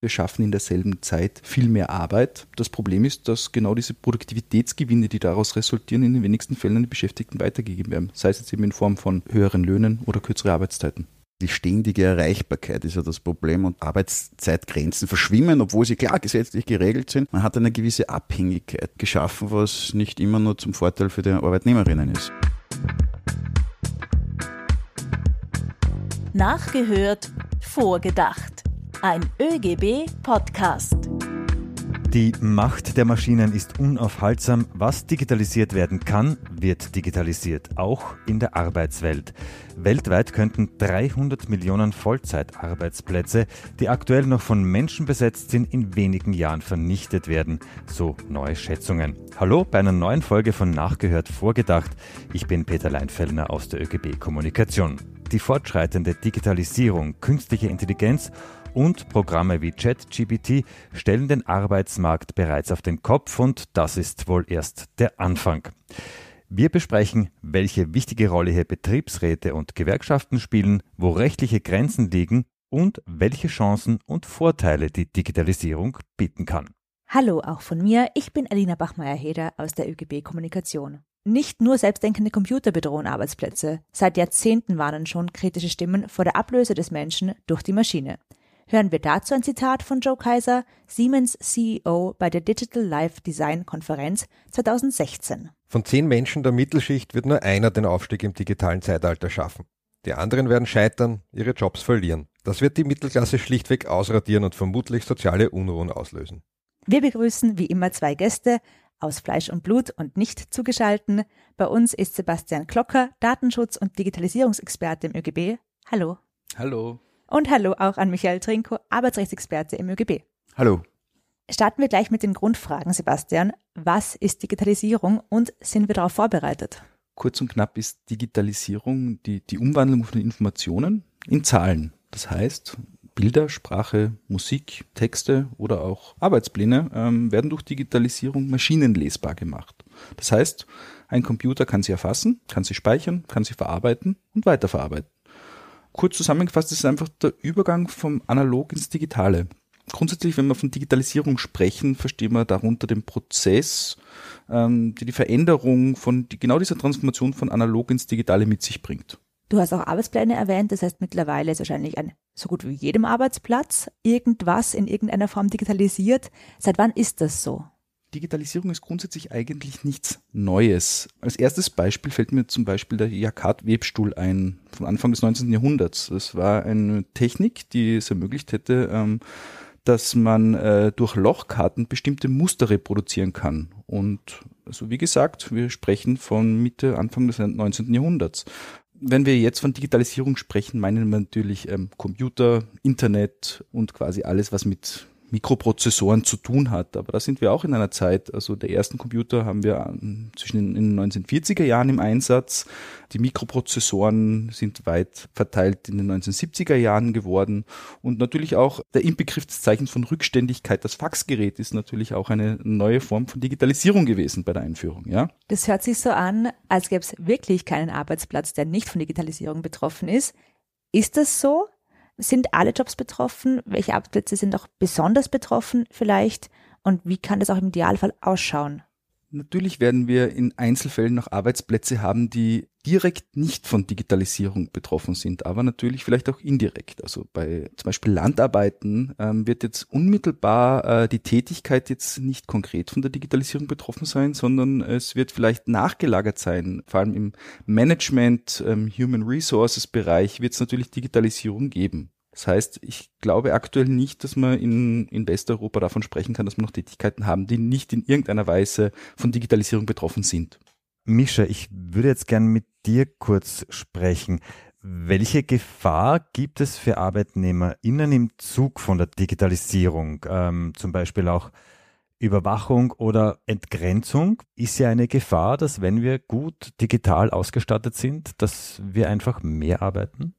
Wir schaffen in derselben Zeit viel mehr Arbeit. Das Problem ist, dass genau diese Produktivitätsgewinne, die daraus resultieren, in den wenigsten Fällen an die Beschäftigten weitergegeben werden. Sei es jetzt eben in Form von höheren Löhnen oder kürzere Arbeitszeiten. Die ständige Erreichbarkeit ist ja das Problem und Arbeitszeitgrenzen verschwimmen, obwohl sie klar gesetzlich geregelt sind. Man hat eine gewisse Abhängigkeit geschaffen, was nicht immer nur zum Vorteil für die Arbeitnehmerinnen ist. Nachgehört, vorgedacht. Ein ÖGB-Podcast. Die Macht der Maschinen ist unaufhaltsam. Was digitalisiert werden kann, wird digitalisiert, auch in der Arbeitswelt. Weltweit könnten 300 Millionen Vollzeitarbeitsplätze, die aktuell noch von Menschen besetzt sind, in wenigen Jahren vernichtet werden, so neue Schätzungen. Hallo bei einer neuen Folge von Nachgehört vorgedacht. Ich bin Peter Leinfellner aus der ÖGB Kommunikation. Die fortschreitende Digitalisierung, künstliche Intelligenz und Programme wie ChatGPT stellen den Arbeitsmarkt bereits auf den Kopf und das ist wohl erst der Anfang. Wir besprechen, welche wichtige Rolle hier Betriebsräte und Gewerkschaften spielen, wo rechtliche Grenzen liegen und welche Chancen und Vorteile die Digitalisierung bieten kann. Hallo auch von mir, ich bin Alina Bachmeier-Heder aus der ÖGB Kommunikation. Nicht nur selbstdenkende Computer bedrohen Arbeitsplätze, seit Jahrzehnten warnen schon kritische Stimmen vor der Ablöse des Menschen durch die Maschine. Hören wir dazu ein Zitat von Joe Kaiser, Siemens CEO bei der Digital Life Design Konferenz 2016. Von 10 Menschen der Mittelschicht wird nur einer den Aufstieg im digitalen Zeitalter schaffen. Die anderen werden scheitern, ihre Jobs verlieren. Das wird die Mittelklasse schlichtweg ausradieren und vermutlich soziale Unruhen auslösen. Wir begrüßen wie immer 2 Gäste aus Fleisch und Blut und nicht zugeschalten. Bei uns ist Sebastian Klocker, Datenschutz- und Digitalisierungsexperte im ÖGB. Hallo. Hallo. Und hallo auch an Michael Trinko, Arbeitsrechtsexperte im ÖGB. Hallo. Starten wir gleich mit den Grundfragen, Sebastian. Was ist Digitalisierung und sind wir darauf vorbereitet? Kurz und knapp ist Digitalisierung die Umwandlung von Informationen in Zahlen. Das heißt, Bilder, Sprache, Musik, Texte oder auch Arbeitspläne werden durch Digitalisierung maschinenlesbar gemacht. Das heißt, ein Computer kann sie erfassen, kann sie speichern, kann sie verarbeiten und weiterverarbeiten. Kurz zusammengefasst ist es einfach der Übergang vom Analog ins Digitale. Grundsätzlich, wenn wir von Digitalisierung sprechen, verstehen wir darunter den Prozess, die Veränderung von genau dieser Transformation von Analog ins Digitale mit sich bringt. Du hast auch Arbeitspläne erwähnt, das heißt mittlerweile ist wahrscheinlich an so gut wie jedem Arbeitsplatz irgendwas in irgendeiner Form digitalisiert. Seit wann ist das so? Digitalisierung ist grundsätzlich eigentlich nichts Neues. Als erstes Beispiel fällt mir zum Beispiel der Jacquard-Webstuhl ein, vom Anfang des 19. Jahrhunderts. Das war eine Technik, die es ermöglicht hätte, dass man durch Lochkarten bestimmte Muster reproduzieren kann. Und also wie gesagt, wir sprechen von Mitte, Anfang des 19. Jahrhunderts. Wenn wir jetzt von Digitalisierung sprechen, meinen wir natürlich Computer, Internet und quasi alles, was mit Mikroprozessoren zu tun hat. Aber da sind wir auch in einer Zeit, also der ersten Computer haben wir zwischen in den 1940er Jahren im Einsatz. Die Mikroprozessoren sind weit verteilt in den 1970er Jahren geworden. Und natürlich auch der Inbegriff des Zeichens von Rückständigkeit, das Faxgerät, ist natürlich auch eine neue Form von Digitalisierung gewesen bei der Einführung. Ja? Das hört sich so an, als gäbe es wirklich keinen Arbeitsplatz, der nicht von Digitalisierung betroffen ist. Ist das so? Sind alle Jobs betroffen? Welche Arbeitsplätze sind auch besonders betroffen vielleicht? Und wie kann das auch im Idealfall ausschauen? Natürlich werden wir in Einzelfällen noch Arbeitsplätze haben, die direkt nicht von Digitalisierung betroffen sind, aber natürlich vielleicht auch indirekt. Also bei zum Beispiel Landarbeiten wird jetzt unmittelbar die Tätigkeit jetzt nicht konkret von der Digitalisierung betroffen sein, sondern es wird vielleicht nachgelagert sein. Vor allem im Management, Human Resources Bereich wird es natürlich Digitalisierung geben. Das heißt, ich glaube aktuell nicht, dass man in Westeuropa davon sprechen kann, dass wir noch Tätigkeiten haben, die nicht in irgendeiner Weise von Digitalisierung betroffen sind. Mischa, ich würde jetzt gern mit dir kurz sprechen. Welche Gefahr gibt es für ArbeitnehmerInnen im Zug von der Digitalisierung? Zum Beispiel auch Überwachung oder Entgrenzung ist ja eine Gefahr, dass wenn wir gut digital ausgestattet sind, dass wir einfach mehr arbeiten?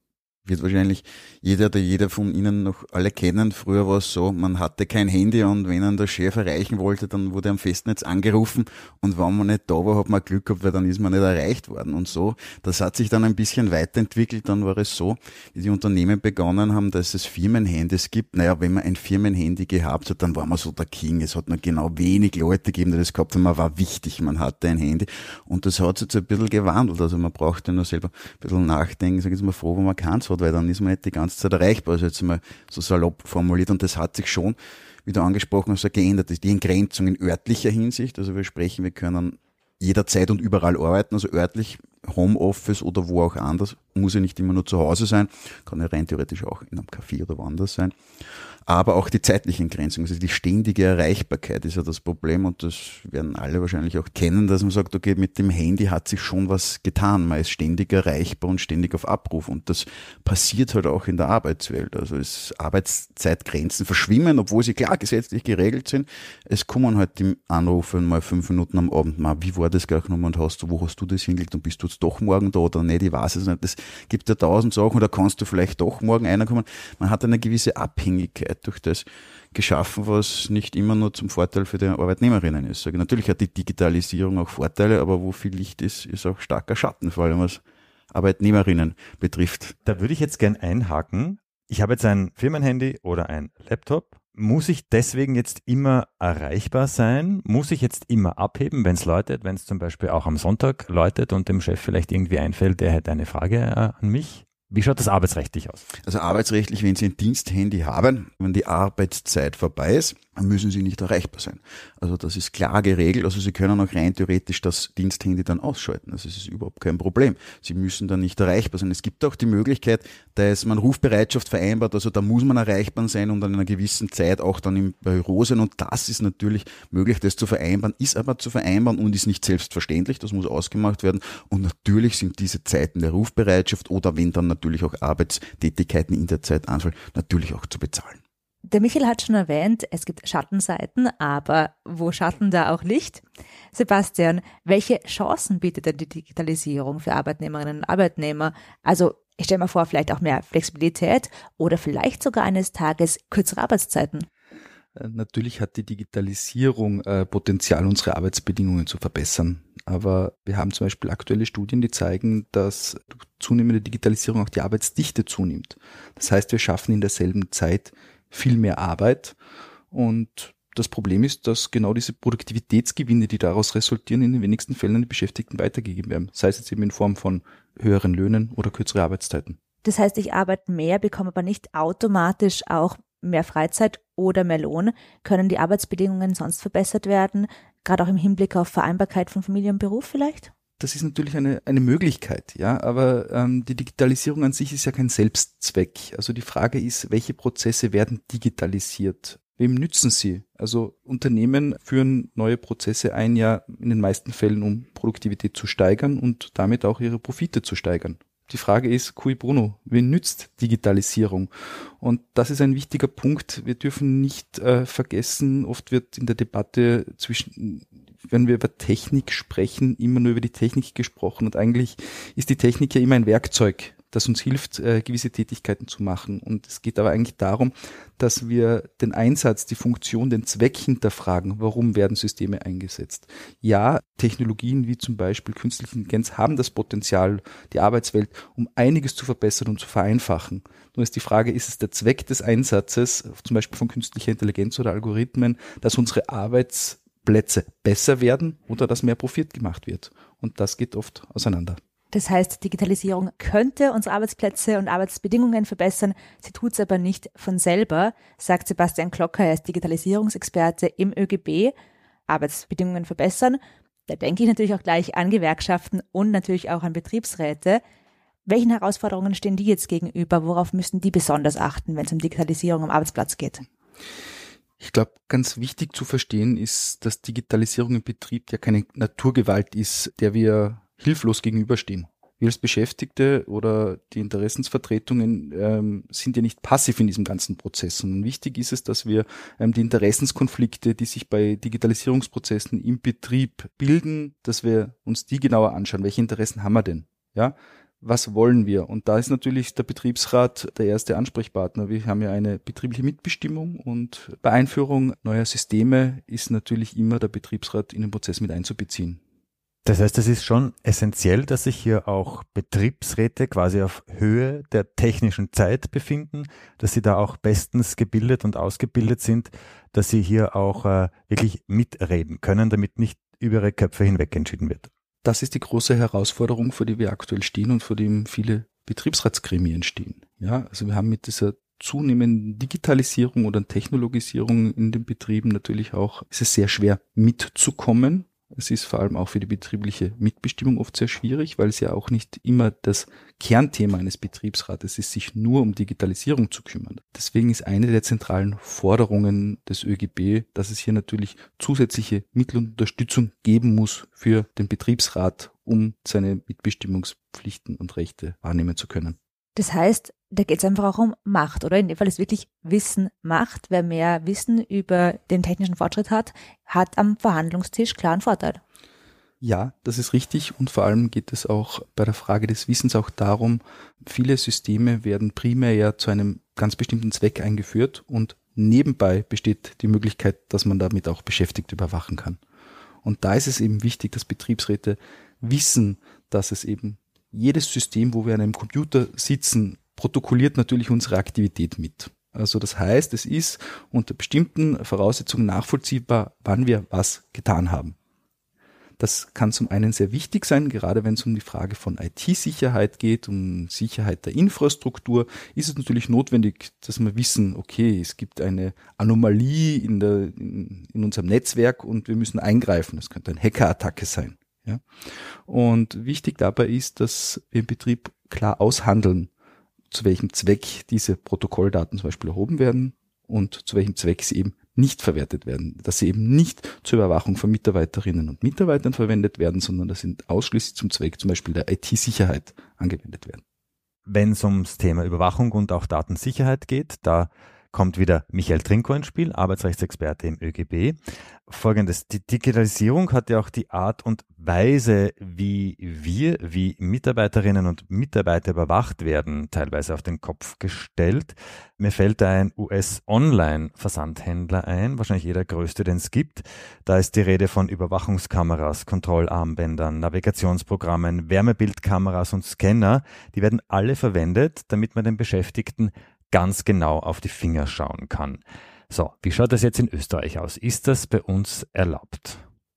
Wird wahrscheinlich jeder oder jeder von Ihnen noch alle kennen. Früher war es so, man hatte kein Handy und wenn einen der Chef erreichen wollte, dann wurde er am Festnetz angerufen und wenn man nicht da war, hat man Glück gehabt, weil dann ist man nicht erreicht worden und so. Das hat sich dann ein bisschen weiterentwickelt. Dann war es so, wie die Unternehmen begonnen haben, dass es Firmenhandys gibt. Naja, wenn man ein Firmenhandy gehabt hat, dann war man so der King. Es hat nur genau wenig Leute gegeben, die das gehabt haben. Man war wichtig, man hatte ein Handy und das hat sich jetzt ein bisschen gewandelt. Also man brauchte nur selber ein bisschen nachdenken, sag jetzt mal froh, wo man keins hat, weil dann ist man nicht die ganze Zeit erreichbar, also jetzt mal so salopp formuliert und das hat sich schon, wie du angesprochen hast, geändert. Die Entgrenzung in örtlicher Hinsicht, also wir können jederzeit und überall arbeiten, also örtlich, Homeoffice oder wo auch anders, muss ja nicht immer nur zu Hause sein, kann ja rein theoretisch auch in einem Café oder woanders sein. Aber auch die zeitliche Entgrenzung, also die ständige Erreichbarkeit ist ja das Problem und das werden alle wahrscheinlich auch kennen, dass man sagt, okay, mit dem Handy hat sich schon was getan, man ist ständig erreichbar und ständig auf Abruf und das passiert halt auch in der Arbeitswelt, also Arbeitszeitgrenzen verschwimmen, obwohl sie klar gesetzlich geregelt sind, es kommen halt die Anrufe mal 5 Minuten am Abend, mal, wie war das gleich nochmal und wo hast du das hingelegt und bist du jetzt doch morgen da oder nicht, ich weiß es nicht, das gibt ja 1000 Sachen oder kannst du vielleicht doch morgen reinkommen, man hat eine gewisse Abhängigkeit durch das geschaffen, was nicht immer nur zum Vorteil für die Arbeitnehmerinnen ist. Natürlich hat die Digitalisierung auch Vorteile, aber wo viel Licht ist, ist auch starker Schatten, vor allem was Arbeitnehmerinnen betrifft. Da würde ich jetzt gern einhaken. Ich habe jetzt ein Firmenhandy oder ein Laptop. Muss ich deswegen jetzt immer erreichbar sein? Muss ich jetzt immer abheben, wenn es läutet, wenn es zum Beispiel auch am Sonntag läutet und dem Chef vielleicht irgendwie einfällt, der hätte eine Frage an mich? Wie schaut das arbeitsrechtlich aus? Also arbeitsrechtlich, wenn Sie ein Diensthandy haben, wenn die Arbeitszeit vorbei ist, dann müssen Sie nicht erreichbar sein. Also das ist klar geregelt. Also Sie können auch rein theoretisch das Diensthandy dann ausschalten. Also es ist überhaupt kein Problem. Sie müssen dann nicht erreichbar sein. Es gibt auch die Möglichkeit, dass man Rufbereitschaft vereinbart. Also da muss man erreichbar sein und an einer gewissen Zeit auch dann im Büro sein. Und das ist natürlich möglich, das zu vereinbaren, ist aber zu vereinbaren und ist nicht selbstverständlich. Das muss ausgemacht werden. Und natürlich sind diese Zeiten der Rufbereitschaft oder wenn dann natürlich auch Arbeitstätigkeiten in der Zeit anfallen, natürlich auch zu bezahlen. Der Michael hat schon erwähnt, es gibt Schattenseiten, aber wo Schatten, da auch Licht? Sebastian, welche Chancen bietet denn die Digitalisierung für Arbeitnehmerinnen und Arbeitnehmer? Also ich stelle mir vor, vielleicht auch mehr Flexibilität oder vielleicht sogar eines Tages kürzere Arbeitszeiten. Natürlich hat die Digitalisierung Potenzial, unsere Arbeitsbedingungen zu verbessern. Aber wir haben zum Beispiel aktuelle Studien, die zeigen, dass durch zunehmende Digitalisierung auch die Arbeitsdichte zunimmt. Das heißt, wir schaffen in derselben Zeit viel mehr Arbeit und das Problem ist, dass genau diese Produktivitätsgewinne, die daraus resultieren, in den wenigsten Fällen an die Beschäftigten weitergegeben werden. Sei es jetzt eben in Form von höheren Löhnen oder kürzere Arbeitszeiten. Das heißt, ich arbeite mehr, bekomme aber nicht automatisch auch mehr Freizeit oder mehr Lohn. Können die Arbeitsbedingungen sonst verbessert werden, gerade auch im Hinblick auf Vereinbarkeit von Familie und Beruf vielleicht? Das ist natürlich eine Möglichkeit, ja, aber die Digitalisierung an sich ist ja kein Selbstzweck. Also die Frage ist, welche Prozesse werden digitalisiert? Wem nützen sie? Also Unternehmen führen neue Prozesse ein, ja in den meisten Fällen, um Produktivität zu steigern und damit auch ihre Profite zu steigern. Die Frage ist, cui bono, wen nützt Digitalisierung? Und das ist ein wichtiger Punkt. Wir dürfen nicht vergessen, oft wird in der Debatte wenn wir über Technik sprechen, immer nur über die Technik gesprochen. Und eigentlich ist die Technik ja immer ein Werkzeug, das uns hilft, gewisse Tätigkeiten zu machen. Und es geht aber eigentlich darum, dass wir den Einsatz, die Funktion, den Zweck hinterfragen. Warum werden Systeme eingesetzt? Ja, Technologien wie zum Beispiel künstliche Intelligenz haben das Potenzial, die Arbeitswelt um einiges zu verbessern und zu vereinfachen. Nur ist die Frage, ist es der Zweck des Einsatzes, zum Beispiel von künstlicher Intelligenz oder Algorithmen, dass unsere Arbeitsplätze besser werden oder dass mehr Profit gemacht wird? Und das geht oft auseinander. Das heißt, Digitalisierung könnte unsere Arbeitsplätze und Arbeitsbedingungen verbessern, sie tut es aber nicht von selber, sagt Sebastian Klocker, er ist Digitalisierungsexperte im ÖGB. Arbeitsbedingungen verbessern, da denke ich natürlich auch gleich an Gewerkschaften und natürlich auch an Betriebsräte. Welchen Herausforderungen stehen die jetzt gegenüber? Worauf müssten die besonders achten, wenn es um Digitalisierung am Arbeitsplatz geht? Ich glaube, ganz wichtig zu verstehen ist, dass Digitalisierung im Betrieb ja keine Naturgewalt ist, der wir hilflos gegenüberstehen. Wir als Beschäftigte oder die Interessensvertretungen sind ja nicht passiv in diesem ganzen Prozess. Und wichtig ist es, dass wir die Interessenskonflikte, die sich bei Digitalisierungsprozessen im Betrieb bilden, dass wir uns die genauer anschauen. Welche Interessen haben wir denn? Ja? was wollen wir? Und da ist natürlich der Betriebsrat der erste Ansprechpartner. Wir haben ja eine betriebliche Mitbestimmung und bei Einführung neuer Systeme ist natürlich immer der Betriebsrat in den Prozess mit einzubeziehen. Das heißt, es ist schon essentiell, dass sich hier auch Betriebsräte quasi auf Höhe der technischen Zeit befinden, dass sie da auch bestens gebildet und ausgebildet sind, dass sie hier auch wirklich mitreden können, damit nicht über ihre Köpfe hinweg entschieden wird. Das ist die große Herausforderung, vor der wir aktuell stehen und vor dem viele Betriebsratsgremien stehen. Ja, also wir haben mit dieser zunehmenden Digitalisierung oder Technologisierung in den Betrieben natürlich auch, ist es sehr schwer mitzukommen. Es ist vor allem auch für die betriebliche Mitbestimmung oft sehr schwierig, weil es ja auch nicht immer das Kernthema eines Betriebsrates ist, sich nur um Digitalisierung zu kümmern. Deswegen ist eine der zentralen Forderungen des ÖGB, dass es hier natürlich zusätzliche Mittel und Unterstützung geben muss für den Betriebsrat, um seine Mitbestimmungspflichten und Rechte wahrnehmen zu können. Das heißt, da geht es einfach auch um Macht, oder? In dem Fall ist wirklich Wissen Macht. Wer mehr Wissen über den technischen Fortschritt hat, hat am Verhandlungstisch klaren Vorteil. Ja, das ist richtig und vor allem geht es auch bei der Frage des Wissens auch darum, viele Systeme werden primär ja zu einem ganz bestimmten Zweck eingeführt und nebenbei besteht die Möglichkeit, dass man damit auch Beschäftigte überwachen kann. Und da ist es eben wichtig, dass Betriebsräte wissen, dass es eben jedes System, wo wir an einem Computer sitzen, protokolliert natürlich unsere Aktivität mit. Also das heißt, es ist unter bestimmten Voraussetzungen nachvollziehbar, wann wir was getan haben. Das kann zum einen sehr wichtig sein, gerade wenn es um die Frage von IT-Sicherheit geht, um Sicherheit der Infrastruktur, ist es natürlich notwendig, dass wir wissen, okay, es gibt eine Anomalie in unserem Netzwerk und wir müssen eingreifen. Das könnte eine Hackerattacke sein. Ja. Und wichtig dabei ist, dass wir im Betrieb klar aushandeln, zu welchem Zweck diese Protokolldaten zum Beispiel erhoben werden und zu welchem Zweck sie eben nicht verwertet werden. Dass sie eben nicht zur Überwachung von Mitarbeiterinnen und Mitarbeitern verwendet werden, sondern dass sie ausschließlich zum Zweck zum Beispiel der IT-Sicherheit angewendet werden. Wenn es ums Thema Überwachung und auch Datensicherheit geht, da kommt wieder Michael Trinko ins Spiel, Arbeitsrechtsexperte im ÖGB. Folgendes: Die Digitalisierung hat ja auch die Art und Weise, wie Mitarbeiterinnen und Mitarbeiter überwacht werden, teilweise auf den Kopf gestellt. Mir fällt da ein US-Online-Versandhändler ein, wahrscheinlich der größte, den es gibt. Da ist die Rede von Überwachungskameras, Kontrollarmbändern, Navigationsprogrammen, Wärmebildkameras und Scanner. Die werden alle verwendet, damit man den Beschäftigten ganz genau auf die Finger schauen kann. So, wie schaut das jetzt in Österreich aus? Ist das bei uns erlaubt?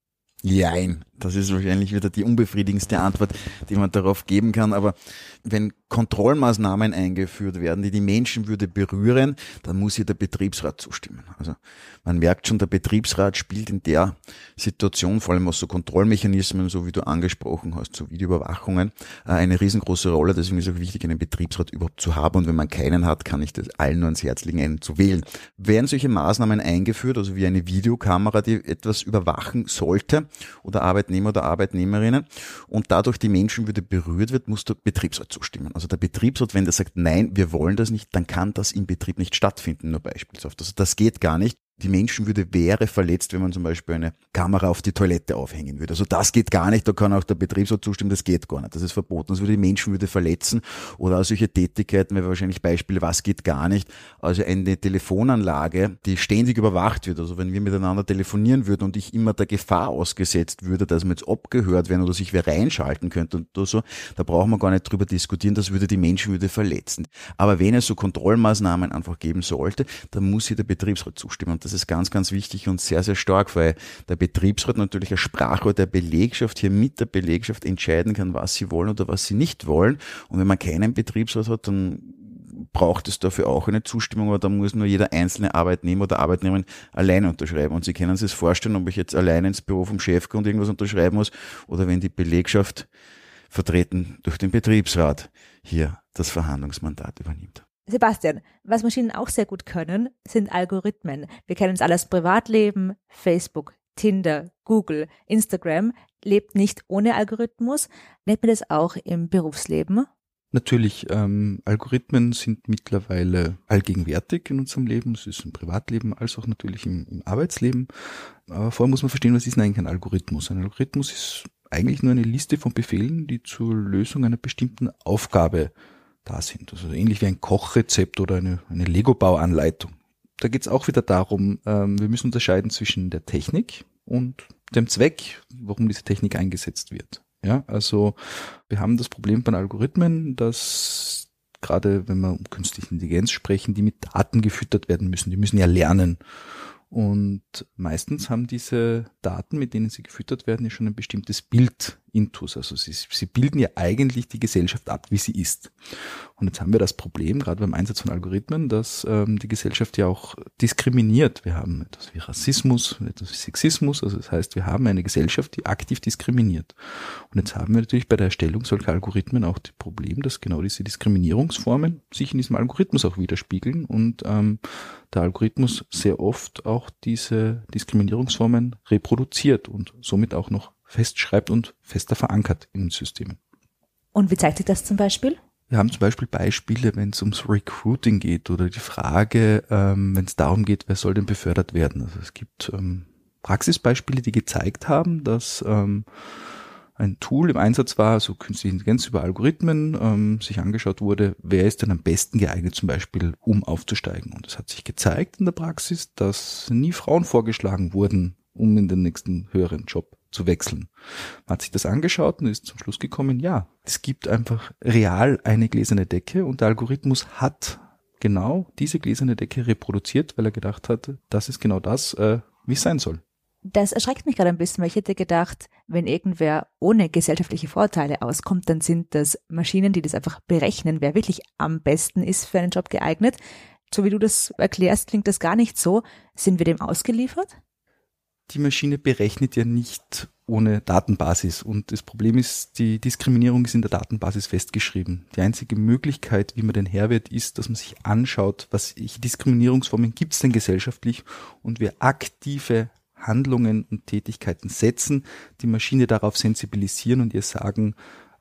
Jein, das ist wahrscheinlich wieder die unbefriedigendste Antwort, die man darauf geben kann. Aber wenn Kontrollmaßnahmen eingeführt werden, die die Menschenwürde berühren, dann muss hier der Betriebsrat zustimmen. Also man merkt schon, der Betriebsrat spielt in der Situation, vor allem aus so Kontrollmechanismen, so wie du angesprochen hast, so Videoüberwachungen, eine riesengroße Rolle. Deswegen ist es auch wichtig, einen Betriebsrat überhaupt zu haben. Und wenn man keinen hat, kann ich das allen nur ans Herz legen, einen zu wählen. Werden solche Maßnahmen eingeführt, also wie eine Videokamera, die etwas überwachen sollte, oder Arbeitnehmer oder Arbeitnehmerinnen, und dadurch die Menschenwürde berührt wird, muss der Betriebsrat zustimmen. Also der Betriebsrat, wenn der sagt, nein, wir wollen das nicht, dann kann das im Betrieb nicht stattfinden, nur beispielsweise. Also das geht gar nicht. Die Menschenwürde wäre verletzt, wenn man zum Beispiel eine Kamera auf die Toilette aufhängen würde. Also das geht gar nicht, da kann auch der Betriebsrat zustimmen, das geht gar nicht. Das ist verboten, das würde die Menschenwürde verletzen. Oder auch solche Tätigkeiten, wäre wahrscheinlich Beispiele, was geht gar nicht. Also eine Telefonanlage, die ständig überwacht wird, also wenn wir miteinander telefonieren würden und ich immer der Gefahr ausgesetzt würde, dass wir jetzt abgehört werden oder sich wer reinschalten könnte oder so, da brauchen wir gar nicht drüber diskutieren, das würde die Menschenwürde verletzen. Aber wenn es so Kontrollmaßnahmen einfach geben sollte, dann muss hier der Betriebsrat zustimmen. Das ist ganz, ganz wichtig und sehr, sehr stark, weil der Betriebsrat natürlich als Sprachrohr der Belegschaft hier mit der Belegschaft entscheiden kann, was sie wollen oder was sie nicht wollen. Und wenn man keinen Betriebsrat hat, dann braucht es dafür auch eine Zustimmung, aber da muss nur jeder einzelne Arbeitnehmer oder Arbeitnehmerin alleine unterschreiben. Und Sie können sich das vorstellen, ob ich jetzt alleine ins Büro vom Chef gehe und irgendwas unterschreiben muss oder wenn die Belegschaft vertreten durch den Betriebsrat hier das Verhandlungsmandat übernimmt. Sebastian, was Maschinen auch sehr gut können, sind Algorithmen. Wir kennen es alle aus Privatleben, Facebook, Tinder, Google, Instagram lebt nicht ohne Algorithmus. Nennt man das auch im Berufsleben? Natürlich, Algorithmen sind mittlerweile allgegenwärtig in unserem Leben. Es ist im Privatleben als auch natürlich im Arbeitsleben. Aber vorher muss man verstehen, was ist denn eigentlich ein Algorithmus? Ein Algorithmus ist eigentlich nur eine Liste von Befehlen, die zur Lösung einer bestimmten Aufgabe da sind. Also ähnlich wie ein Kochrezept oder eine Lego-Bauanleitung. Da geht es auch wieder darum, wir müssen unterscheiden zwischen der Technik und dem Zweck, warum diese Technik eingesetzt wird. Ja, also wir haben das Problem bei Algorithmen, dass gerade wenn wir um künstliche Intelligenz sprechen, die mit Daten gefüttert werden müssen. Die müssen ja lernen. Und meistens haben diese Daten, mit denen sie gefüttert werden, ja schon ein bestimmtes Bild intus. Also sie bilden ja eigentlich die Gesellschaft ab, wie sie ist. Und jetzt haben wir das Problem, gerade beim Einsatz von Algorithmen, dass die Gesellschaft ja auch diskriminiert. Wir haben etwas wie Rassismus, etwas wie Sexismus. Also das heißt, wir haben eine Gesellschaft, die aktiv diskriminiert. Und jetzt haben wir natürlich bei der Erstellung solcher Algorithmen auch das Problem, dass genau diese Diskriminierungsformen sich in diesem Algorithmus auch widerspiegeln und der Algorithmus sehr oft auch diese Diskriminierungsformen reproduziert und somit auch noch festschreibt und fester verankert in den Systemen. Und wie zeigt sich das zum Beispiel? Wir haben zum Beispiel Beispiele, wenn es ums Recruiting geht oder die Frage, wenn es darum geht, wer soll denn befördert werden. Also es gibt Praxisbeispiele, die gezeigt haben, dass ein Tool im Einsatz war, also künstliche Intelligenz über Algorithmen, sich angeschaut wurde, wer ist denn am besten geeignet zum Beispiel, um aufzusteigen. Und es hat sich gezeigt in der Praxis, dass nie Frauen vorgeschlagen wurden, um in den nächsten höheren Job zu wechseln. Man hat sich das angeschaut und ist zum Schluss gekommen, ja, es gibt einfach real eine gläserne Decke und der Algorithmus hat genau diese gläserne Decke reproduziert, weil er gedacht hatte, das ist genau das, wie es sein soll. Das erschreckt mich gerade ein bisschen, weil ich hätte gedacht, wenn irgendwer ohne gesellschaftliche Vorteile auskommt, dann sind das Maschinen, die das einfach berechnen, wer wirklich am besten ist für einen Job geeignet. So wie du das erklärst, klingt das gar nicht so. Sind wir dem ausgeliefert? Die Maschine berechnet ja nicht ohne Datenbasis und das Problem ist, die Diskriminierung ist in der Datenbasis festgeschrieben. Die einzige Möglichkeit, wie man den Herr wird, ist, dass man sich anschaut, welche Diskriminierungsformen gibt es denn gesellschaftlich und wir aktive Handlungen und Tätigkeiten setzen, die Maschine darauf sensibilisieren und ihr sagen,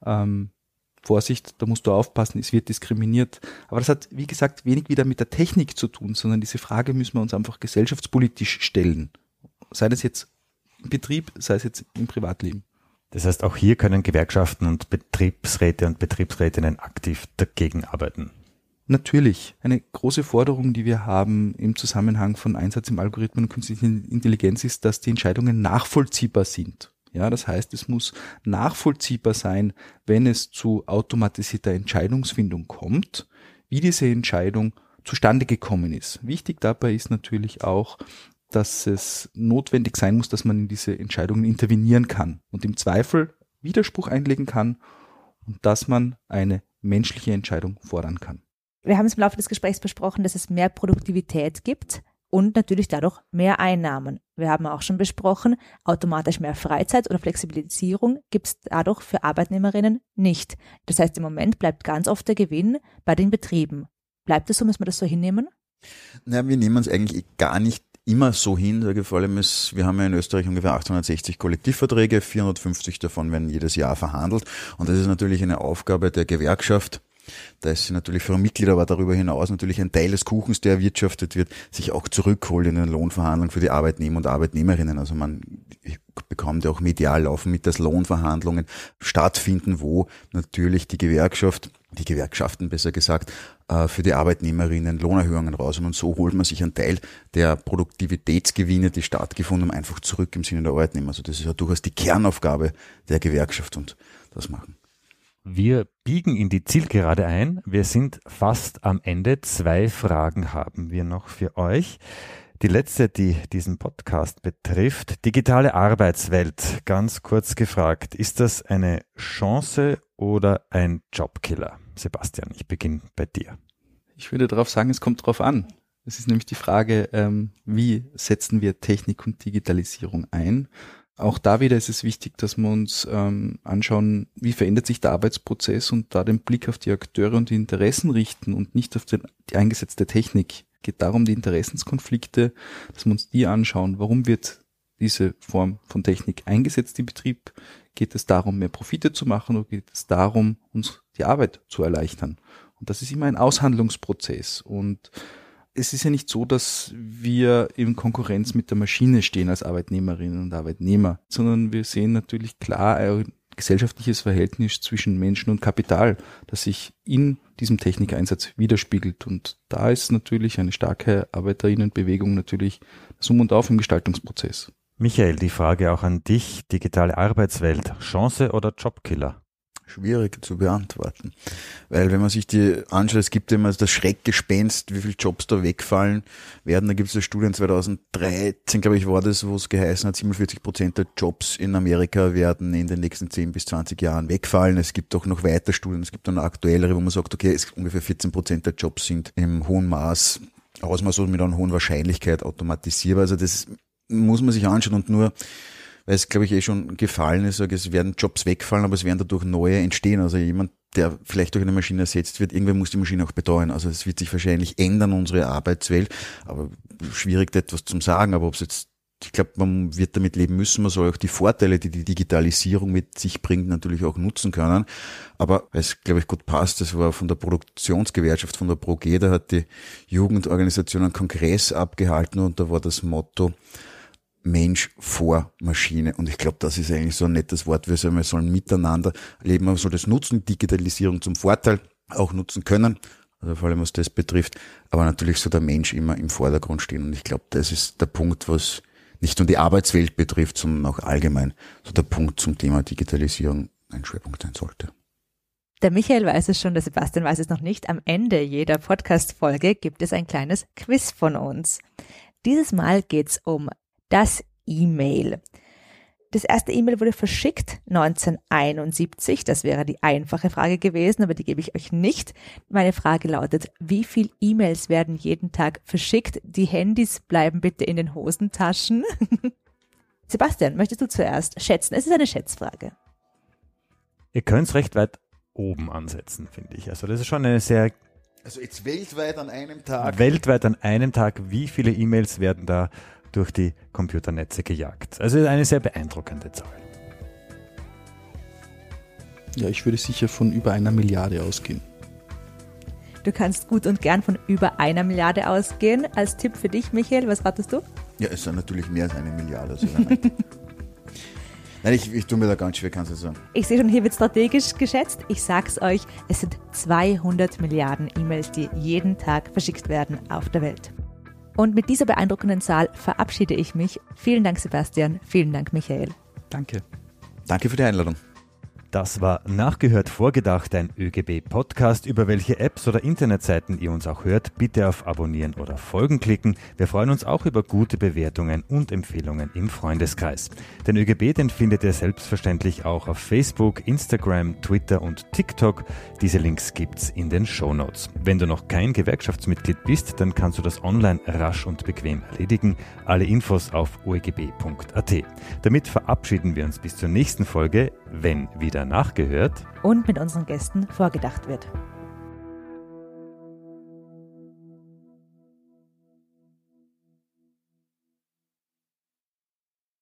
Vorsicht, da musst du aufpassen, es wird diskriminiert. Aber das hat, wie gesagt, wenig wieder mit der Technik zu tun, sondern diese Frage müssen wir uns einfach gesellschaftspolitisch stellen. Sei das jetzt im Betrieb, sei es jetzt im Privatleben. Das heißt, auch hier können Gewerkschaften und Betriebsräte und Betriebsrätinnen aktiv dagegen arbeiten. Natürlich. Eine große Forderung, die wir haben im Zusammenhang von Einsatz im Algorithmen und künstlichen Intelligenz ist, dass die Entscheidungen nachvollziehbar sind. Ja, das heißt, es muss nachvollziehbar sein, wenn es zu automatisierter Entscheidungsfindung kommt, wie diese Entscheidung zustande gekommen ist. Wichtig dabei ist natürlich auch, dass es notwendig sein muss, dass man in diese Entscheidungen intervenieren kann und im Zweifel Widerspruch einlegen kann und dass man eine menschliche Entscheidung fordern kann. Wir haben es im Laufe des Gesprächs besprochen, dass es mehr Produktivität gibt und natürlich dadurch mehr Einnahmen. Wir haben auch schon besprochen, automatisch mehr Freizeit oder Flexibilisierung gibt es dadurch für Arbeitnehmerinnen nicht. Das heißt, im Moment bleibt ganz oft der Gewinn bei den Betrieben. Bleibt es so, müssen wir das so hinnehmen? Na, wir nehmen es eigentlich gar nicht immer so hin, sage ich vor allem, wir haben ja in Österreich ungefähr 860 Kollektivverträge, 450 davon werden jedes Jahr verhandelt und das ist natürlich eine Aufgabe der Gewerkschaft. Da ist sie natürlich für Mitglieder, aber darüber hinaus natürlich ein Teil des Kuchens, der erwirtschaftet wird, sich auch zurückholt in den Lohnverhandlungen für die Arbeitnehmer und Arbeitnehmerinnen. Also man bekommt ja auch medial laufen mit, dass Lohnverhandlungen stattfinden, wo natürlich die Gewerkschaften besser gesagt, für die Arbeitnehmerinnen Lohnerhöhungen raus und so holt man sich einen Teil der Produktivitätsgewinne, die stattgefunden haben, einfach zurück im Sinne der Arbeitnehmer. Also das ist ja durchaus die Kernaufgabe der Gewerkschaft und das machen. Wir biegen in die Zielgerade ein. Wir sind fast am Ende. 2 Fragen haben wir noch für euch. Die letzte, die diesen Podcast betrifft, digitale Arbeitswelt. Ganz kurz gefragt, ist das eine Chance oder ein Jobkiller? Sebastian, ich beginne bei dir. Ich würde darauf sagen, es kommt drauf an. Es ist nämlich die Frage, wie setzen wir Technik und Digitalisierung ein? Auch da wieder ist es wichtig, dass wir uns anschauen, wie verändert sich der Arbeitsprozess und da den Blick auf die Akteure und die Interessen richten und nicht auf die eingesetzte Technik. Es geht darum, die Interessenskonflikte, dass wir uns die anschauen. Warum wird diese Form von Technik eingesetzt im Betrieb? Geht es darum, mehr Profite zu machen oder geht es darum, uns die Arbeit zu erleichtern? Und das ist immer ein Aushandlungsprozess und es ist ja nicht so, dass wir in Konkurrenz mit der Maschine stehen als Arbeitnehmerinnen und Arbeitnehmer, sondern wir sehen natürlich klar ein gesellschaftliches Verhältnis zwischen Menschen und Kapital, das sich in diesem Technikeinsatz widerspiegelt. Und da ist natürlich eine starke Arbeiterinnenbewegung natürlich das Um und Auf im Gestaltungsprozess. Michael, die Frage auch an dich, digitale Arbeitswelt, Chance oder Jobkiller? Schwierig zu beantworten. Weil wenn man sich die anschaut, es gibt immer das Schreckgespenst, wie viele Jobs da wegfallen werden. Da gibt es eine Studie 2013, glaube ich, war das, wo es geheißen hat, 47% der Jobs in Amerika werden in den nächsten 10 bis 20 Jahren wegfallen. Es gibt auch noch weiter Studien, es gibt dann aktuellere, wo man sagt, okay, ungefähr 14% der Jobs sind im hohen Ausmaß oder mit einer hohen Wahrscheinlichkeit automatisierbar. Also das muss man sich anschauen und nur weil es, glaube ich, schon gefallen ist, sage, es werden Jobs wegfallen, aber es werden dadurch neue entstehen. Also jemand, der vielleicht durch eine Maschine ersetzt wird, irgendwer muss die Maschine auch betreuen. Also es wird sich wahrscheinlich ändern, unsere Arbeitswelt, aber schwierig, da etwas zu sagen. Aber ob es jetzt, ich glaube, man wird damit leben müssen, man soll auch die Vorteile, die die Digitalisierung mit sich bringt, natürlich auch nutzen können. Aber weil es, glaube ich, gut passt, das war von der Produktionsgewerkschaft, von der ProG, da hat die Jugendorganisation einen Kongress abgehalten und da war das Motto, Mensch vor Maschine. Und ich glaube, das ist eigentlich so ein nettes Wort. Wir sollen miteinander leben. Man soll das nutzen, Digitalisierung zum Vorteil auch nutzen können. Also vor allem, was das betrifft. Aber natürlich soll der Mensch immer im Vordergrund stehen. Und ich glaube, das ist der Punkt, was nicht nur die Arbeitswelt betrifft, sondern auch allgemein so der Punkt zum Thema Digitalisierung ein Schwerpunkt sein sollte. Der Michael weiß es schon, der Sebastian weiß es noch nicht. Am Ende jeder Podcast-Folge gibt es ein kleines Quiz von uns. Dieses Mal geht's um das E-Mail. Das erste E-Mail wurde verschickt 1971. Das wäre die einfache Frage gewesen, aber die gebe ich euch nicht. Meine Frage lautet, wie viel E-Mails werden jeden Tag verschickt? Die Handys bleiben bitte in den Hosentaschen. Sebastian, möchtest du zuerst schätzen? Es ist eine Schätzfrage. Ihr könnt es recht weit oben ansetzen, finde ich. Also das ist schon eine sehr... Also jetzt weltweit an einem Tag? Weltweit an einem Tag, wie viele E-Mails werden da durch die Computernetze gejagt? Also eine sehr beeindruckende Zahl. Ja, ich würde sicher von über 1 Milliarde ausgehen. Du kannst gut und gern von über 1 Milliarde ausgehen. Als Tipp für dich, Michael, was ratest du? Ja, es sind natürlich mehr als 1 Milliarde. Also Nein, ich tue mir da ganz schwer, kannst du sagen. Ich sehe schon, hier wird strategisch geschätzt. Ich sag's euch, es sind 200 Milliarden E-Mails, die jeden Tag verschickt werden auf der Welt. Und mit dieser beeindruckenden Zahl verabschiede ich mich. Vielen Dank, Sebastian. Vielen Dank, Michael. Danke. Danke für die Einladung. Das war Nachgehört vorgedacht, ein ÖGB-Podcast. Über welche Apps oder Internetseiten ihr uns auch hört, bitte auf Abonnieren oder Folgen klicken. Wir freuen uns auch über gute Bewertungen und Empfehlungen im Freundeskreis. Den ÖGB, den findet ihr selbstverständlich auch auf Facebook, Instagram, Twitter und TikTok. Diese Links gibt's in den Shownotes. Wenn du noch kein Gewerkschaftsmitglied bist, dann kannst du das online rasch und bequem erledigen. Alle Infos auf oegb.at. Damit verabschieden wir uns bis zur nächsten Folge, wenn wieder nachgehört und mit unseren Gästen vorgedacht wird.